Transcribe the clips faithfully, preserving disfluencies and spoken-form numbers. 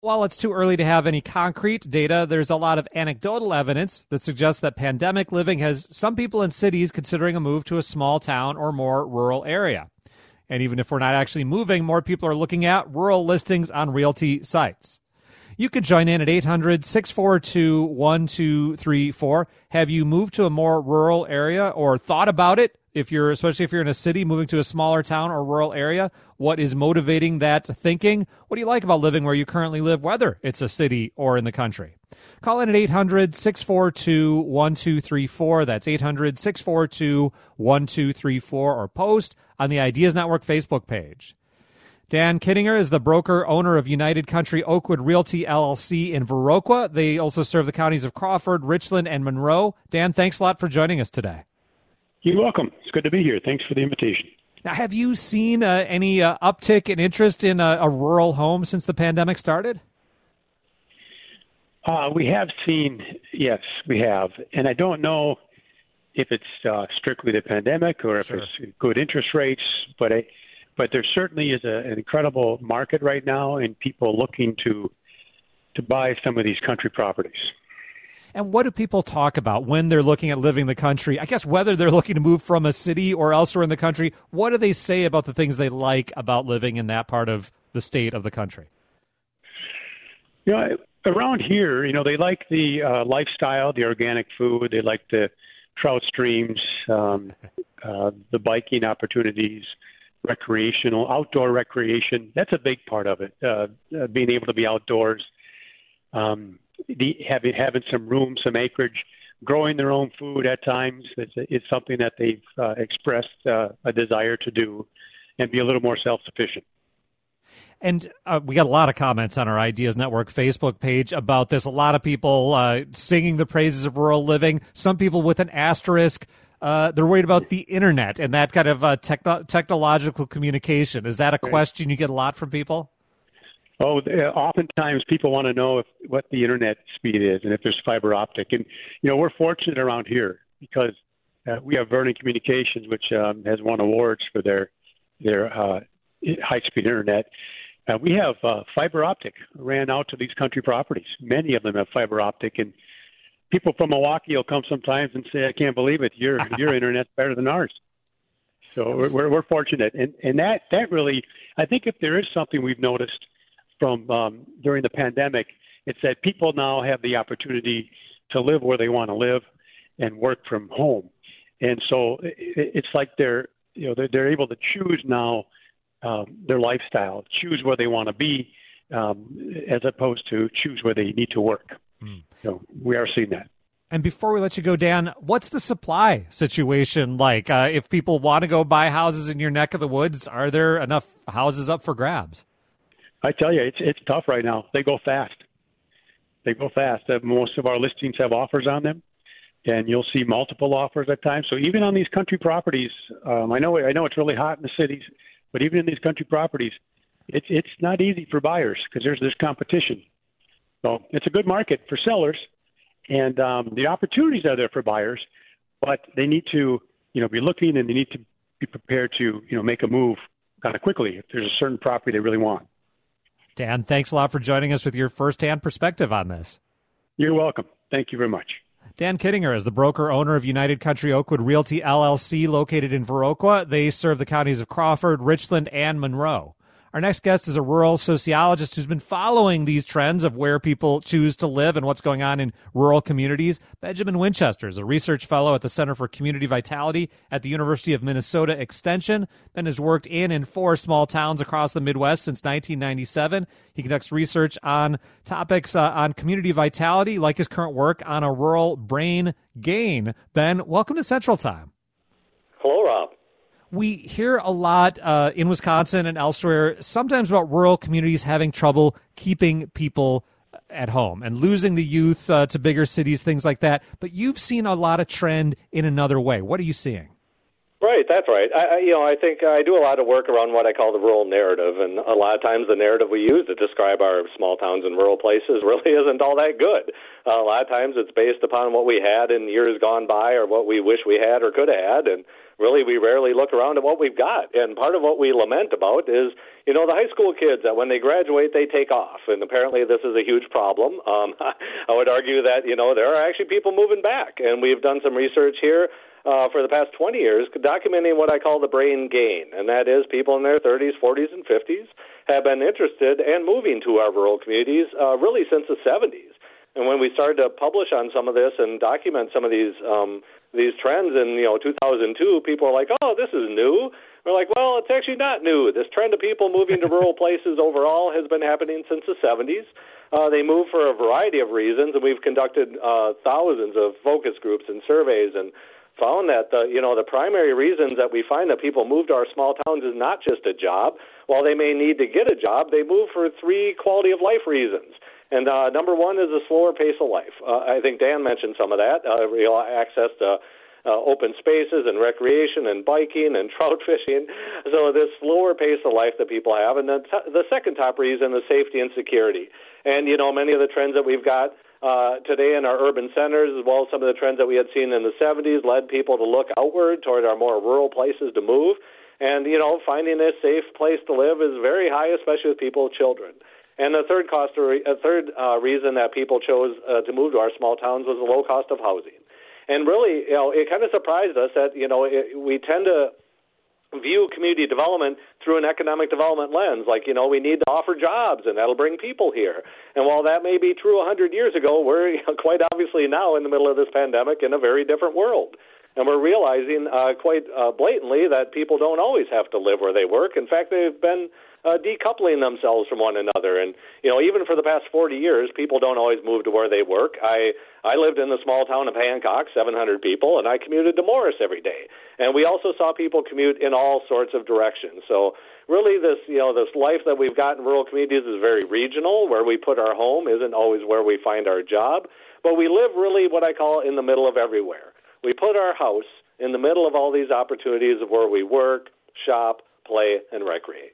While it's too early to have any concrete data, there's a lot of anecdotal evidence that suggests that pandemic living has some people in cities considering a move to a small town or more rural area. And even if we're not actually moving, more people are looking at rural listings on realty sites. You can join in at eight hundred, six four two, one two three four. Have you moved to a more rural area or thought about it? If you're, especially if you're in a city, moving to a smaller town or rural area, what is motivating that thinking? What do you like about living where you currently live, whether it's a city or in the country? Call in at eight hundred, six four two, one two three four. That's eight hundred, six four two, one two three four, or post on the Ideas Network Facebook page. Dan Kittinger is the broker owner of United Country Oakwood Realty L L C in Viroqua. They also serve the counties of Crawford, Richland, and Monroe. Dan, thanks a lot for joining us today. You're welcome. It's good to be here. Thanks for the invitation. Now, have you seen uh, any uh, uptick in interest in a, a rural home since the pandemic started? Uh, we have seen, yes, we have. And I don't know if it's uh, strictly the pandemic or if Sure. it's good interest rates, but I, but there certainly is a, an incredible market right now and people looking to to buy some of these country properties. And what do people talk about when they're looking at living in the country? I guess whether they're looking to move from a city or elsewhere in the country, what do they say about the things they like about living in that part of the state of the country? You know, around here, you know, they like the uh, lifestyle, the organic food. They like the trout streams, um, uh, the biking opportunities, recreational, outdoor recreation. That's a big part of it, uh, uh, being able to be outdoors. Um, The, having having some room, some acreage, growing their own food at times is, is something that they've uh, expressed uh, a desire to do and be a little more self-sufficient. And uh, we got a lot of comments on our Ideas Network Facebook page about this. A lot of people uh, singing the praises of rural living. Some people with an asterisk. Uh, they're worried about the internet and that kind of uh, techno- technological communication. Is that a question you get a lot from people? Oh, oftentimes people want to know if, what the internet speed is and if there's fiber optic. And, you know, we're fortunate around here because uh, we have Vernon Communications, which um, has won awards for their their uh, high-speed internet. Uh, we have uh, fiber optic ran out to these country properties. Many of them have fiber optic. And people from Milwaukee will come sometimes and say, I can't believe it, your your internet's better than ours. So we're, we're, we're fortunate. And, and that, that really, I think if there is something we've noticed from um, during the pandemic, it's that people now have the opportunity to live where they want to live and work from home. And so it, it's like they're, you know, they're, they're able to choose now um, their lifestyle, choose where they want to be, um, as opposed to choose where they need to work. Mm. So we are seeing that. And before we let you go, Dan, what's the supply situation like? Uh, if people want to go buy houses in your neck of the woods, are there enough houses up for grabs? I tell you, it's it's tough right now. They go fast. They go fast. Uh, most of our listings have offers on them, and you'll see multiple offers at times. So even on these country properties, um, I know I know it's really hot in the cities, but even in these country properties, it's it's not easy for buyers because there's there's competition. So it's a good market for sellers, and um, the opportunities are there for buyers, but they need to you know be looking and they need to be prepared to you know make a move kind of quickly if there's a certain property they really want. Dan, thanks a lot for joining us with your firsthand perspective on this. You're welcome. Thank you very much. Dan Kittinger is the broker owner of United Country Oakwood Realty L L C located in Viroqua. They serve the counties of Crawford, Richland, and Monroe. Our next guest is a rural sociologist who's been following these trends of where people choose to live and what's going on in rural communities. Benjamin Winchester is a research fellow at the Center for Community Vitality at the University of Minnesota Extension. Ben has worked in and for small towns across the Midwest since nineteen ninety-seven. He conducts research on topics uh, on community vitality, like his current work on a rural brain gain. Ben, welcome to Central Time. Hello, Rob. We hear a lot uh, in Wisconsin and elsewhere, sometimes about rural communities having trouble keeping people at home and losing the youth uh, to bigger cities, things like that. But you've seen a lot of trend in another way. What are you seeing? Right, that's right. I, I, you know, I think I do a lot of work around what I call the rural narrative, and a lot of times the narrative we use to describe our small towns and rural places really isn't all that good. Uh, a lot of times it's based upon what we had in years gone by or what we wish we had or could have had, and really we rarely look around at what we've got. And part of what we lament about is, you know, the high school kids that when they graduate, they take off. And apparently this is a huge problem. Um, I would argue that, you know, there are actually people moving back. And we've done some research here uh, for the past twenty years documenting what I call the brain gain. And that is people in their thirties, forties, and fifties have been interested and moving to our rural communities uh, really since the seventies. And when we started to publish on some of this and document some of these um, these trends in, you know, two thousand two, people are like, oh, this is new. We're like, well, it's actually not new. This trend of people moving to rural places overall has been happening since the seventies. Uh, they move for a variety of reasons, and we've conducted uh, thousands of focus groups and surveys and found that the, you know, the primary reasons that we find that people move to our small towns is not just a job. While they may need to get a job, they move for three quality of life reasons. And uh, number one is a slower pace of life. Uh, I think Dan mentioned some of that. Uh, you know, access to uh, open spaces and recreation and biking and trout fishing. So this slower pace of life that people have. And then t- the second top reason is safety and security. And, you know, many of the trends that we've got uh, today in our urban centers, as well as some of the trends that we had seen in the seventies, led people to look outward toward our more rural places to move. And, you know, finding a safe place to live is very high, especially with people with children. And the third cost, or a third uh, reason that people chose uh, to move to our small towns was the low cost of housing. And really, you know, it kind of surprised us that, you know, it, we tend to view community development through an economic development lens. Like, you know, we need to offer jobs, and that'll bring people here. And while that may be true one hundred years ago, we're, you know, quite obviously now in the middle of this pandemic in a very different world. And we're realizing uh, quite uh, blatantly that people don't always have to live where they work. In fact, they've been uh, decoupling themselves from one another. And, you know, even for the past forty years, people don't always move to where they work. I I lived in the small town of Hancock, seven hundred people, and I commuted to Morris every day. And we also saw people commute in all sorts of directions. So really this, you know, this life that we've got in rural communities is very regional. Where we put our home isn't always where we find our job. But we live really what I call in the middle of everywhere. We put our house in the middle of all these opportunities of where we work, shop, play, and recreate.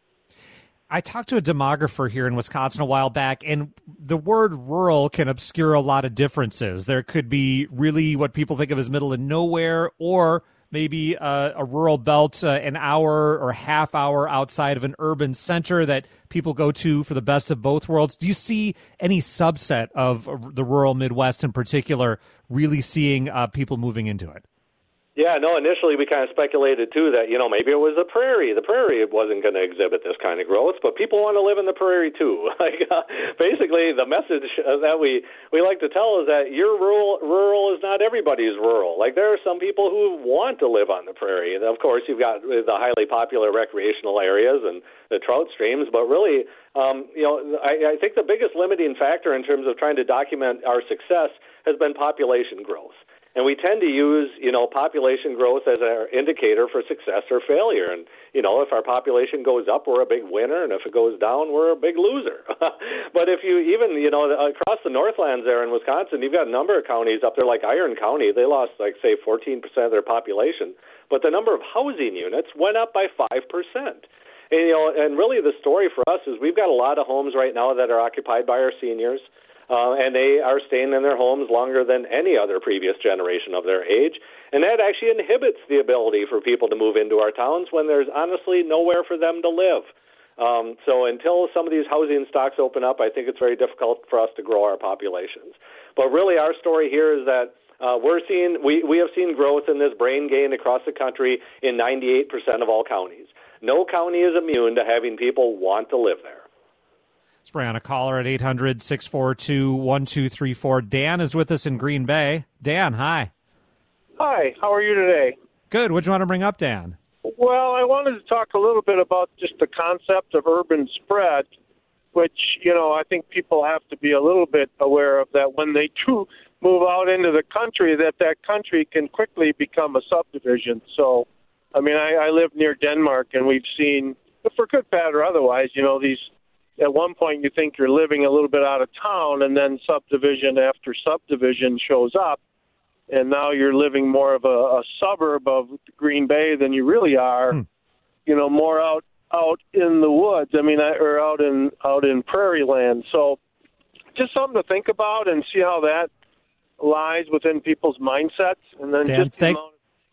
I talked to a demographer here in Wisconsin a while back, and the word rural can obscure a lot of differences. There could be really what people think of as middle of nowhere, or maybe a, a rural belt uh, an hour or half hour outside of an urban center that people go to for the best of both worlds. Do you see any subset of the rural Midwest in particular really seeing uh, people moving into it? Yeah, no, initially we kind of speculated, too, that, you know, maybe it was the prairie. The prairie wasn't going to exhibit this kind of growth, but people want to live in the prairie, too. Like, uh, basically, the message that we, we like to tell is that your rural, rural is not everybody's rural. Like, there are some people who want to live on the prairie. And, of course, you've got the highly popular recreational areas and the trout streams, but really, um, you know, I, I think the biggest limiting factor in terms of trying to document our success has been population growth. And we tend to use, you know, population growth as our indicator for success or failure. And, you know, if our population goes up, we're a big winner. And if it goes down, we're a big loser. But if you even, you know, across the Northlands there in Wisconsin, you've got a number of counties up there like Iron County. They lost, like, say, fourteen percent of their population. But the number of housing units went up by five percent. And, you know, and really the story for us is we've got a lot of homes right now that are occupied by our seniors. Uh, and they are staying in their homes longer than any other previous generation of their age. And that actually inhibits the ability for people to move into our towns when there's honestly nowhere for them to live. Um, so until some of these housing stocks open up, I think it's very difficult for us to grow our populations. But really our story here is that uh, we're seeing, we, we have seen growth in this brain gain across the country in ninety-eight percent of all counties. No county is immune to having people want to live there. Let's bring on a caller at eight hundred, six four two, one two three four. Dan is with us in Green Bay. Dan, hi. Hi, how are you today? Good. What do you want to bring up, Dan? Well, I wanted to talk a little bit about just the concept of urban spread, which, you know, I think people have to be a little bit aware of that when they do move out into the country, that that country can quickly become a subdivision. So, I mean, I, I live near Denmark, and we've seen, for good, bad, or otherwise, you know, these at one point you think you're living a little bit out of town, and then subdivision after subdivision shows up, and now you're living more of a, a suburb of Green Bay than you really are, hmm. you know, more out out in the woods. I mean, or out in out in prairie land. So just something to think about and see how that lies within people's mindsets. And then Dan, just thank,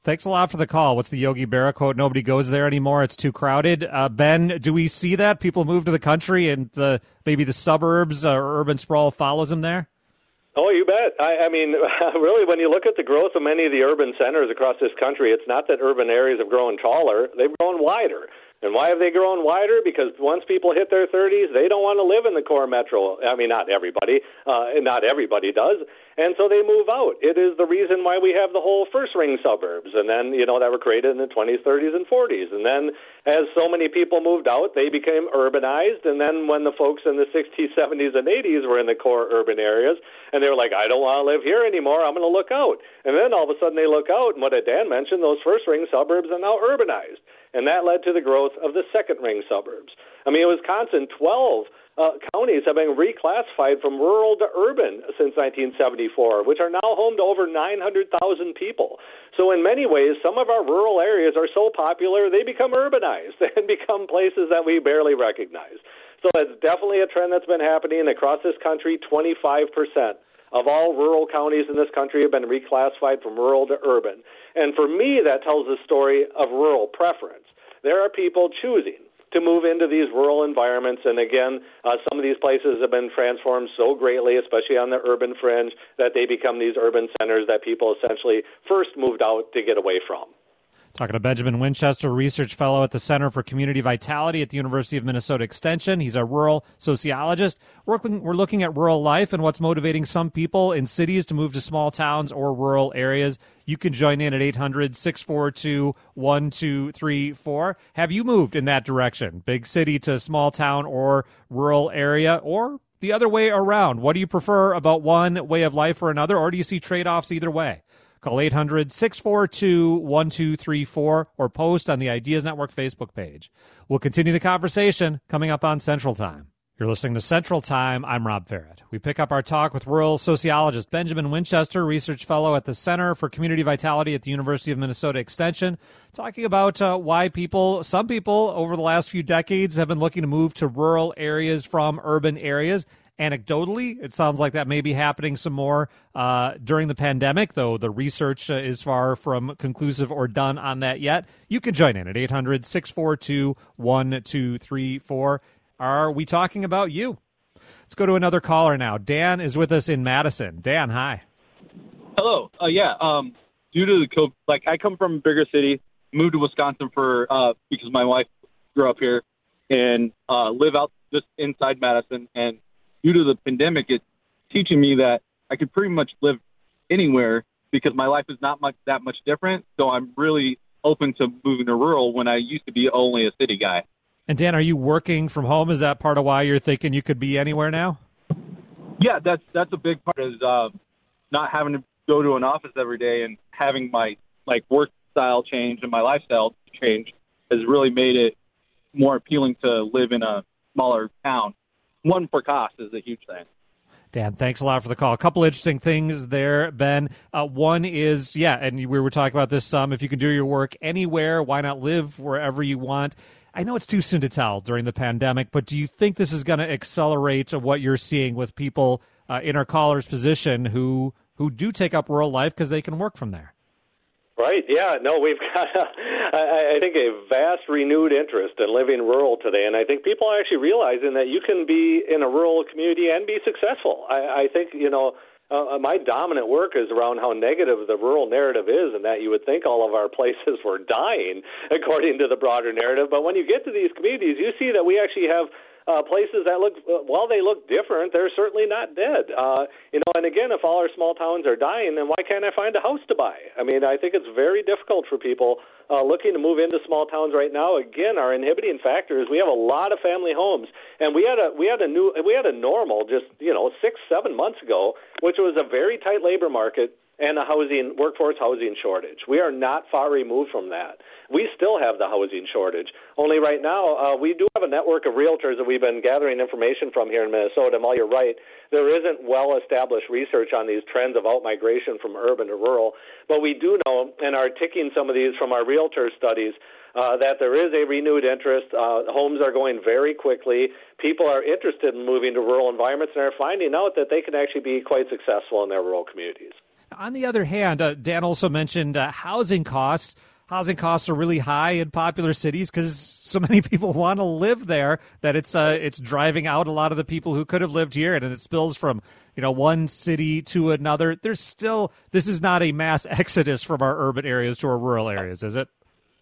Thanks a lot for the call. What's the Yogi Berra quote? Nobody goes there anymore. It's too crowded. Uh, Ben, do we see that? People move to the country and the, maybe the suburbs uh, or urban sprawl follows them there? Oh, you bet. I, I mean, really, when you look at the growth of many of the urban centers across this country, it's not that urban areas have grown taller. They've grown wider. And why have they grown wider? Because once people hit their thirties, they don't want to live in the core metro. I mean, not everybody. Uh, not everybody does. And so they move out. It is the reason why we have the whole first-ring suburbs, and then, you know, that were created in the twenties, thirties, and forties. And then as so many people moved out, they became urbanized. And then when the folks in the sixties, seventies, and eighties were in the core urban areas, and they were like, I don't want to live here anymore, I'm going to look out. And then all of a sudden they look out, and what Dan mentioned, those first-ring suburbs are now urbanized. And that led to the growth of the second-ring suburbs. I mean, in Wisconsin, twelve uh, counties have been reclassified from rural to urban since nineteen seventy-four, which are now home to over nine hundred thousand people. So in many ways, some of our rural areas are so popular, they become urbanized and become places that we barely recognize. So it's definitely a trend that's been happening across this country. twenty-five percent of all rural counties in this country have been reclassified from rural to urban. And for me, that tells the story of rural preference. There are people choosing to move into these rural environments. And again, uh, some of these places have been transformed so greatly, especially on the urban fringe, that they become these urban centers that people essentially first moved out to get away from. Talking to Benjamin Winchester, research fellow at the Center for Community Vitality at the University of Minnesota Extension. He's a rural sociologist. We're looking, we're looking at rural life and what's motivating some people in cities to move to small towns or rural areas. You can join in at eight hundred, six four two, one two three four. Have you moved in that direction, big city to small town or rural area, or the other way around? What do you prefer about one way of life or another, or do you see trade-offs either way? Call eight hundred, six four two, one two three four or post on the Ideas Network Facebook page. We'll continue the conversation coming up on Central Time. You're listening to Central Time. I'm Rob Farrett. We pick up our talk with rural sociologist Benjamin Winchester, research fellow at the Center for Community Vitality at the University of Minnesota Extension, talking about uh, why people, some people over the last few decades have been looking to move to rural areas from urban areas. Anecdotally, it sounds like that may be happening some more uh, during the pandemic, though the research uh, is far from conclusive or done on that yet. You can join in at eight hundred, six four two, one two three four. Are we talking about you? Let's go to another caller now. Dan is with us in Madison. Dan, hi. Hello. Uh, yeah. Um, due to the COVID, like I come from a bigger city, moved to Wisconsin for uh, because my wife grew up here, and uh, live out just inside Madison. And due to the pandemic, it's teaching me that I could pretty much live anywhere because my life is not much that much different. So I'm really open to moving to rural when I used to be only a city guy. And Dan, are you working from home? Is that part of why you're thinking you could be anywhere now? Yeah, that's that's a big part is uh, not having to go to an office every day and having my like work style change and my lifestyle change has really made it more appealing to live in a smaller town. One, for cost is a huge thing. Dan, thanks a lot for the call. A couple interesting things there, Ben. Uh, one is, yeah, and we were talking about this some, if you can do your work anywhere, why not live wherever you want? I know it's too soon to tell during the pandemic, but do you think this is going to accelerate what you're seeing with people uh, in our caller's position who who do take up rural life because they can work from there? Right, yeah. No, we've got, a, I, I think, a vast renewed interest in living rural today. And I think people are actually realizing that you can be in a rural community and be successful. I, I think, you know, uh, my dominant work is around how negative the rural narrative is and that you would think all of our places were dying, according to the broader narrative. But when you get to these communities, you see that we actually have Uh, places that look, while they look different, they're certainly not dead. Uh, you know, and again, if all our small towns are dying, then why can't I find a house to buy? I mean, I think it's very difficult for people uh, looking to move into small towns right now. Again, our inhibiting factor is we have a lot of family homes, and we had a we had a new we had a normal just you know six seven months ago, which was a very tight labor market and a housing workforce housing shortage. We are not far removed from that. We still have the housing shortage. Only right now, uh, we do have a network of realtors that we've been gathering information from here in Minnesota. And while you're right, there isn't well-established research on these trends of out-migration from urban to rural. But we do know, and are ticking some of these from our realtor studies, uh, that there is a renewed interest. Uh, homes are going very quickly. People are interested in moving to rural environments and are finding out that they can actually be quite successful in their rural communities. On the other hand, uh, Dan also mentioned uh, housing costs. Housing costs are really high in popular cities because so many people want to live there that it's uh, it's driving out a lot of the people who could have lived here, and it spills from you know one city to another. There's still this is not a mass exodus from our urban areas to our rural areas, is it?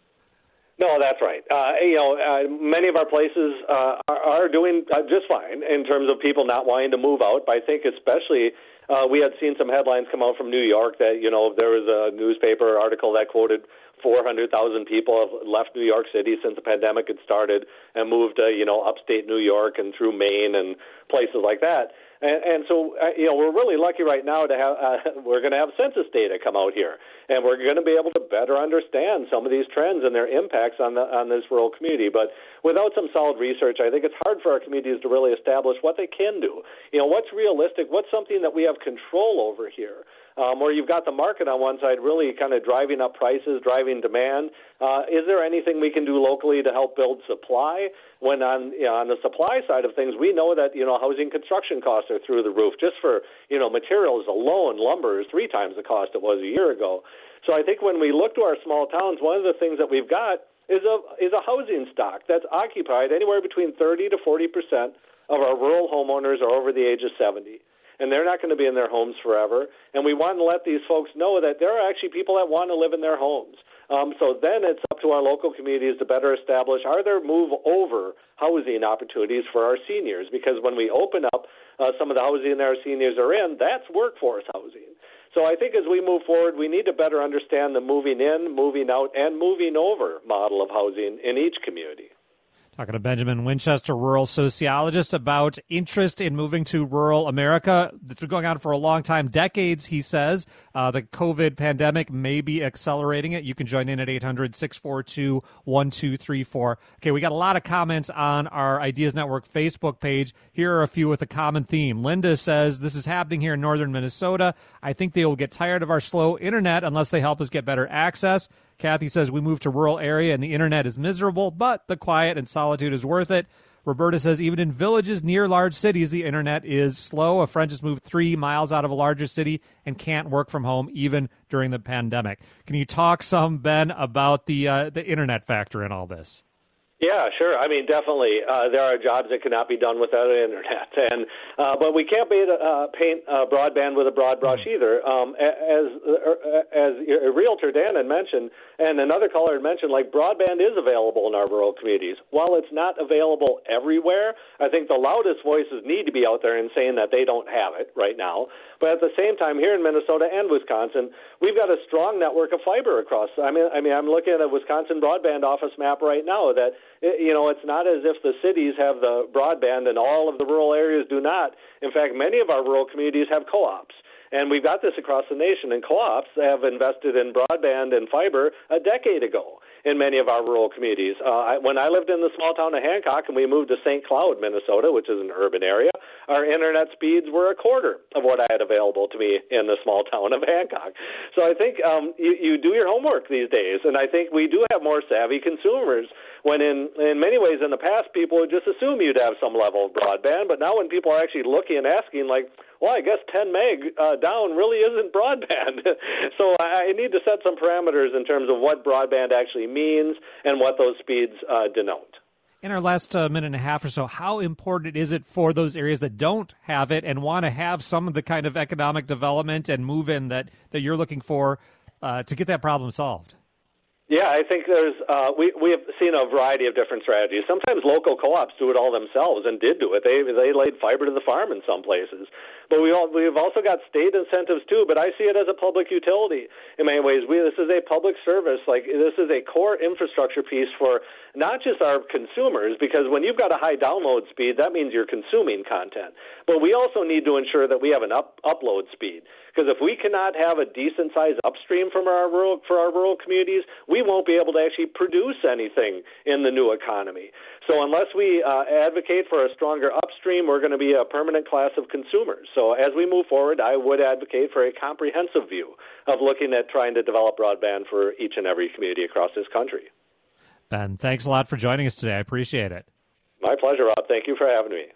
No, that's right. Uh, you know, uh, many of our places uh, are, are doing uh, just fine in terms of people not wanting to move out. But I think especially uh, we had seen some headlines come out from New York that, you know, there was a newspaper article that quoted four hundred thousand people have left New York City since the pandemic had started and moved to, you know, upstate New York and through Maine and places like that. And, and so, uh, you know, we're really lucky right now to have, uh, we're going to have census data come out here, and we're going to be able to better understand some of these trends and their impacts on the, on this rural community. But without some solid research, I think it's hard for our communities to really establish what they can do. You know, what's realistic, what's something that we have control over here. Um, where you've got the market on one side really kind of driving up prices, driving demand. Uh, is there anything we can do locally to help build supply? When on you know, on the supply side of things, we know that you know housing construction costs are through the roof. Just for you know materials alone, lumber is three times the cost it was a year ago. So I think when we look to our small towns, one of the things that we've got is a is a housing stock that's occupied anywhere between thirty to forty percent of our rural homeowners are over the age of seventy. And they're not going to be in their homes forever. And we want to let these folks know that there are actually people that want to live in their homes. Um, so then it's up to our local communities to better establish, are there move-over housing opportunities for our seniors? Because when we open up uh, some of the housing that our seniors are in, that's workforce housing. So I think as we move forward, we need to better understand the moving in, moving out, and moving over model of housing in each community. Talking to Benjamin Winchester, rural sociologist, about interest in moving to rural America. It's been going on for a long time, decades, he says. Uh, the COVID pandemic may be accelerating it. You can join in at eight hundred, six four two, one two three four. Okay, we got a lot of comments on our Ideas Network Facebook page. Here are a few with a common theme. Linda says, this is happening here in northern Minnesota. I think they will get tired of our slow internet unless they help us get better access. Kathy says, we moved to rural area and the internet is miserable, but the quiet and solitude is worth it. Roberta says, even in villages near large cities, the internet is slow. A friend just moved three miles out of a larger city and can't work from home even during the pandemic. Can you talk some, Ben, about the uh, the internet factor in all this? Yeah, sure. I mean, definitely, uh, there are jobs that cannot be done without the internet, and uh, but we can't be, uh, paint uh, broadband with a broad brush either. Um, as uh, as a realtor Dan had mentioned, and another caller had mentioned, like broadband is available in our rural communities. While it's not available everywhere, I think the loudest voices need to be out there and saying that they don't have it right now. But at the same time, here in Minnesota and Wisconsin, we've got a strong network of fiber across. I mean, I mean, I'm looking at a Wisconsin broadband office map right now that, you know, it's not as if the cities have the broadband and all of the rural areas do not. In fact, many of our rural communities have co-ops. And we've got this across the nation, and co-ops have invested in broadband and fiber a decade ago in many of our rural communities. Uh, I, when I lived in the small town of Hancock and we moved to Saint Cloud, Minnesota, which is an urban area, our internet speeds were a quarter of what I had available to me in the small town of Hancock. So I think um, you, you do your homework these days, and I think we do have more savvy consumers when in, in many ways in the past people would just assume you'd have some level of broadband, but now when people are actually looking and asking, like, well, I guess ten meg uh, down really isn't broadband. So I need to set some parameters in terms of what broadband actually means and what those speeds uh, denote. In our last uh, minute and a half or so, how important is it for those areas that don't have it and want to have some of the kind of economic development and move in that, that you're looking for uh, to get that problem solved? Yeah, I think there's uh, we we have seen a variety of different strategies. Sometimes local co-ops do it all themselves and did do it. They they laid fiber to the farm in some places. But we all, we've also got state incentives too. But I see it as a public utility in many ways. We this is a public service. Like this is a core infrastructure piece for not just our consumers, because when you've got a high download speed, that means you're consuming content. But we also need to ensure that we have an up upload speed. Because if we cannot have a decent size upstream from our rural for our rural communities, we won't be able to actually produce anything in the new economy. So unless we uh, advocate for a stronger upstream, we're going to be a permanent class of consumers. So as we move forward, I would advocate for a comprehensive view of looking at trying to develop broadband for each and every community across this country. Ben, thanks a lot for joining us today. I appreciate it. My pleasure, Rob. Thank you for having me.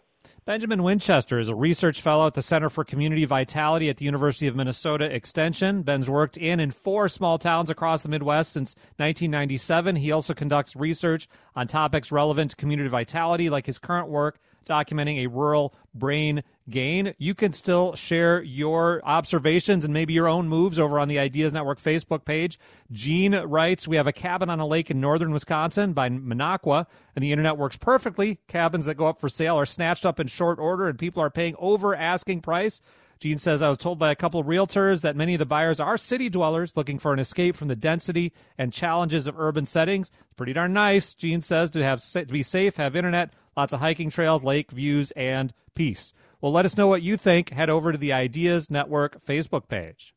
Benjamin Winchester is a research fellow at the Center for Community Vitality at the University of Minnesota Extension. Ben's worked in and for small towns across the Midwest since nineteen ninety-seven. He also conducts research on topics relevant to community vitality, like his current work documenting a rural brain gain. You can still share your observations and maybe your own moves over on the Ideas Network Facebook page. Gene writes, we have a cabin on a lake in northern Wisconsin by Minocqua, and the internet works perfectly. Cabins that go up for sale are snatched up in short order, and people are paying over asking price. Gene says, I was told by a couple of realtors that many of the buyers are city dwellers looking for an escape from the density and challenges of urban settings. Pretty darn nice, Gene says, to have to be safe, have internet, lots of hiking trails, lake views, and peace. Well, let us know what you think. Head over to the Ideas Network Facebook page.